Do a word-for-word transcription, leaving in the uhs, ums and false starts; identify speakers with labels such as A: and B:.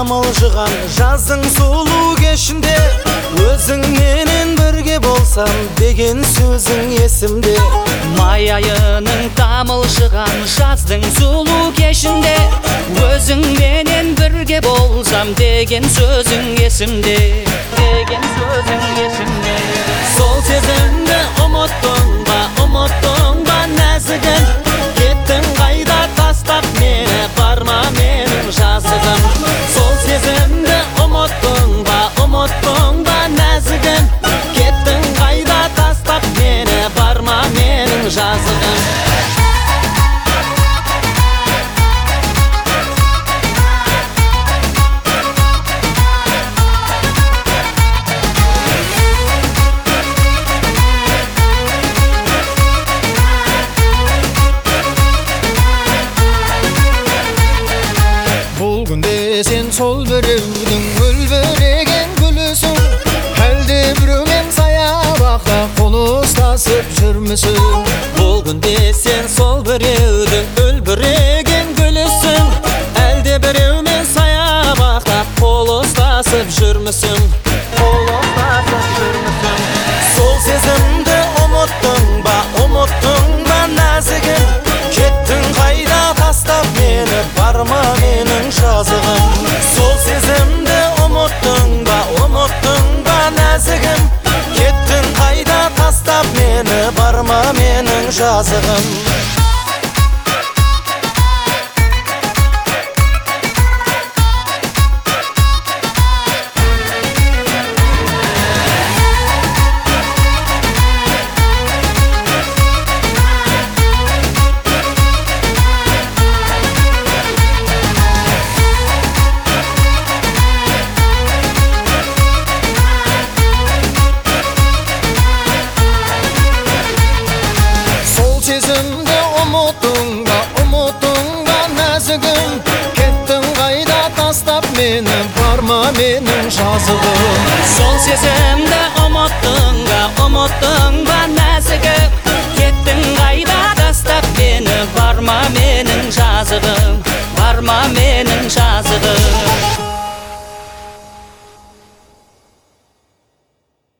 A: тамылжыған жаздың сұлу кешінде өзің менен бірге болсам деген сөзің есімде.
B: Май айының тамылжыған жаздың сұлу кешінде өзің менен бірге болсам деген сөзің есімде, деген сөзің есімде.
A: Сол сезімді ұмыттың ба, ұмыттың ба нәзігім? Кеттің қайда тастап мені, барма менің жазығым. Сол сезімді ұмыттың ба, ұмыттың ба нәзігім? Кеттің қайда тастап мені, барма менің жазығым. Сен сол біреудің өлбіреген гүлісің, әлде біреумен саябақта қол ұстасып жүрмісің? Бұл күнде сен сол біреудің өлбіреген гүлісің, әлде біреумен саябақта қол ұстасып жүрмісің? Қол ұстасып жүрмісің? Сол сезімді ұмыттың ба, ұмыттың ба нәзігім? Кеттің қайда тастап мені, барма менің жазығым. Сол сезімді ұмыттың ба, ұмыттың ба нәзігім? Кеттің қайда тастап мені, барма менің жазығым. Сезімді ұмыттың ба, ұмыттың ба нәзігім? Кеттің қайда тастап мені, барма менің жазығым.
B: Сол сезімді ұмыттың ба, ұмыттың ба нәзігім? Кеттің қайда тастап мені, барма менің жазығым, барма менің жазығым.